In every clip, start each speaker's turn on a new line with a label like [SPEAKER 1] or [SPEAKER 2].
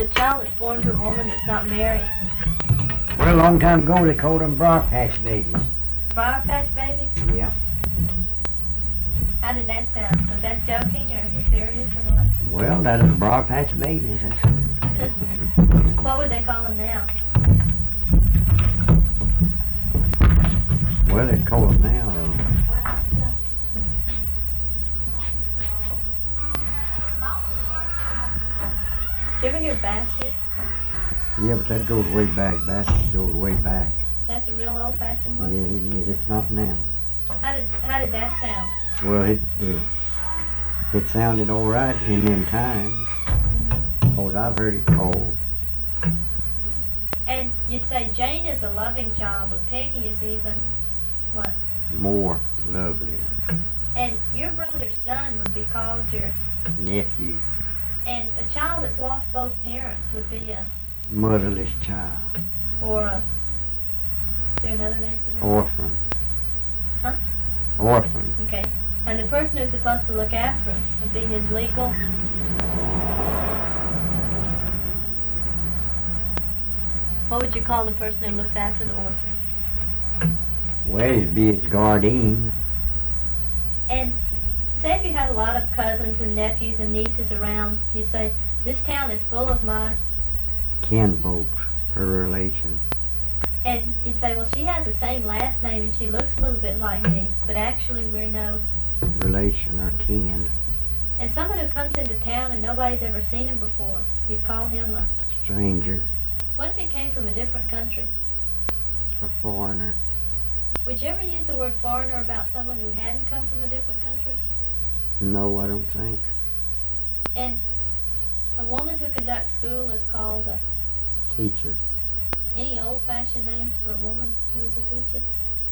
[SPEAKER 1] a child that's born to a woman that's not married?
[SPEAKER 2] Well, a long time ago they called them briar patch babies.
[SPEAKER 1] Briar patch babies?
[SPEAKER 2] Yeah.
[SPEAKER 1] How did that sound? Was that joking or is it serious or what?
[SPEAKER 2] Well, that is briar patch babies.
[SPEAKER 1] What would they call them now?
[SPEAKER 2] Well, they call them now.
[SPEAKER 1] Did you ever hear baskets?
[SPEAKER 2] Yeah, but that goes way back. Basket goes way back.
[SPEAKER 1] That's a real old-fashioned
[SPEAKER 2] Yeah,
[SPEAKER 1] one?
[SPEAKER 2] it is. It's not now.
[SPEAKER 1] How did that sound?
[SPEAKER 2] Well, it sounded all right in them times. Because I've heard it called.
[SPEAKER 1] And you'd say Jane is a loving child, but Peggy is even, what?
[SPEAKER 2] More lovely.
[SPEAKER 1] And your brother's son would be called your...
[SPEAKER 2] Nephew.
[SPEAKER 1] And a child that's lost both parents would be a...
[SPEAKER 2] Motherless child.
[SPEAKER 1] Or a... Is there another name for that?
[SPEAKER 2] Orphan.
[SPEAKER 1] Huh?
[SPEAKER 2] Orphan.
[SPEAKER 1] Okay. And the person who's supposed to look after him would be his legal... What would you call the person who looks after the orphan?
[SPEAKER 2] Well, it'd be his guardian.
[SPEAKER 1] And say if you had a lot of cousins and nephews and nieces around, you'd say, this town is full of my...
[SPEAKER 2] Kinfolks, her relation.
[SPEAKER 1] And you'd say, well, she has the same last name and she looks a little bit like me, but actually we're no...
[SPEAKER 2] Relation or kin.
[SPEAKER 1] And someone who comes into town and nobody's ever seen him before, you'd call him a...
[SPEAKER 2] Stranger.
[SPEAKER 1] What if he came from a different country?
[SPEAKER 2] A foreigner.
[SPEAKER 1] Would you ever use the word foreigner about someone who hadn't come from a different country?
[SPEAKER 2] No, I don't think.
[SPEAKER 1] And a woman who conducts school is called a...
[SPEAKER 2] Teacher.
[SPEAKER 1] Any old-fashioned names for a woman who's a teacher?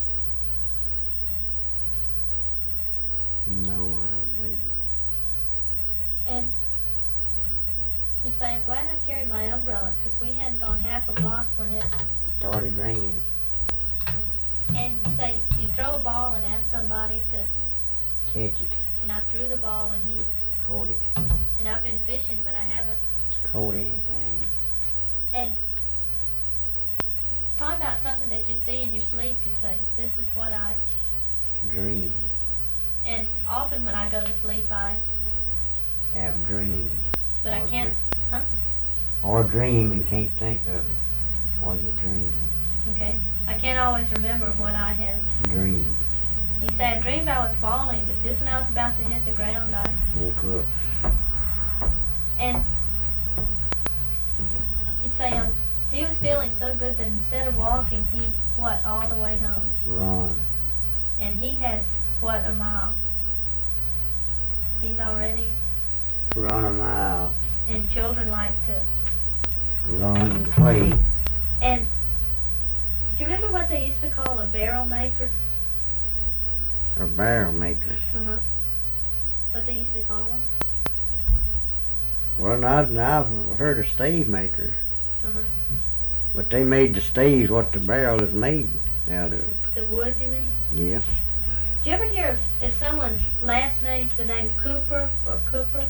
[SPEAKER 2] No, I don't believe it.
[SPEAKER 1] And you'd say, I'm glad I carried my umbrella because we hadn't gone half a block when it...
[SPEAKER 2] Started raining.
[SPEAKER 1] And say, you'd throw a ball and ask somebody to...
[SPEAKER 2] Catch it.
[SPEAKER 1] And I threw the ball and he...
[SPEAKER 2] Caught it.
[SPEAKER 1] And I've been fishing, but I haven't...
[SPEAKER 2] Caught anything.
[SPEAKER 1] And talking about something that you'd see in your sleep, you'd say, this is what I...
[SPEAKER 2] Dreamed.
[SPEAKER 1] And often when I go to sleep, I...
[SPEAKER 2] Have dreams.
[SPEAKER 1] But I can't... Huh?
[SPEAKER 2] Or dream and can't think of it while you're dreaming.
[SPEAKER 1] Okay. I can't always remember what I have.
[SPEAKER 2] Dreamed.
[SPEAKER 1] He said, I dreamed I was falling, but just when I was about to hit the ground, I...
[SPEAKER 2] Woke up.
[SPEAKER 1] And you'd say, he was feeling so good that instead of walking, he, what, all the way home?
[SPEAKER 2] Run.
[SPEAKER 1] And he has, what, a mile? He's already...
[SPEAKER 2] Run a mile.
[SPEAKER 1] And children like to...
[SPEAKER 2] Run and play.
[SPEAKER 1] And do you remember what they used to call a barrel maker?
[SPEAKER 2] A barrel maker.
[SPEAKER 1] Uh-huh. What they used to call them?
[SPEAKER 2] Well, I've heard of stave makers.
[SPEAKER 1] Uh-huh.
[SPEAKER 2] But they made the staves what the barrel is made out of.
[SPEAKER 1] The wood, you mean?
[SPEAKER 2] Yeah.
[SPEAKER 1] Did you ever hear of someone's last name, the name Cooper or Cooper?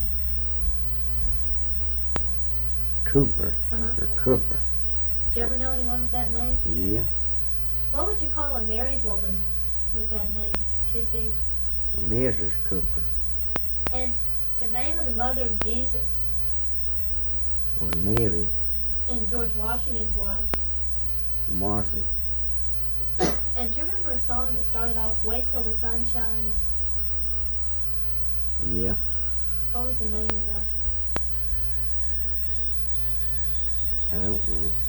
[SPEAKER 2] Cooper.
[SPEAKER 1] Uh-huh.
[SPEAKER 2] Or Cooper.
[SPEAKER 1] Did you ever know anyone with that name?
[SPEAKER 2] Yeah.
[SPEAKER 1] What would you call a married woman with that name? Should be.
[SPEAKER 2] A Mrs. Cooper
[SPEAKER 1] And the name of the mother of Jesus
[SPEAKER 2] was Mary.
[SPEAKER 1] and George Washington's wife.
[SPEAKER 2] Martha.
[SPEAKER 1] And do you remember a song that started off, Wait Till the Sun Shines?
[SPEAKER 2] Yeah.
[SPEAKER 1] What was the name of that?
[SPEAKER 2] I don't know.